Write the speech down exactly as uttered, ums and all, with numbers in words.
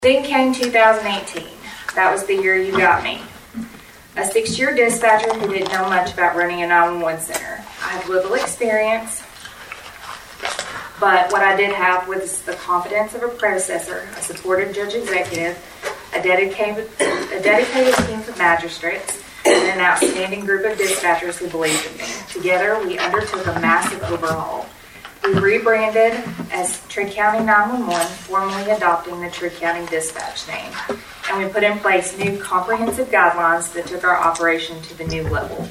Then came two thousand eighteen. That was the year you got me. A six-year dispatcher who didn't know much about running a nine one one center. I had little experience, but what I did have was the confidence of a predecessor, a supportive judge executive, a dedicated, a dedicated team of magistrates, and an outstanding group of dispatchers who believed in me. Together, we undertook a massive overhaul. We rebranded as Trigg County nine one one, formally adopting the Trigg County Dispatch name, and we put in place new comprehensive guidelines that took our operation to the new level.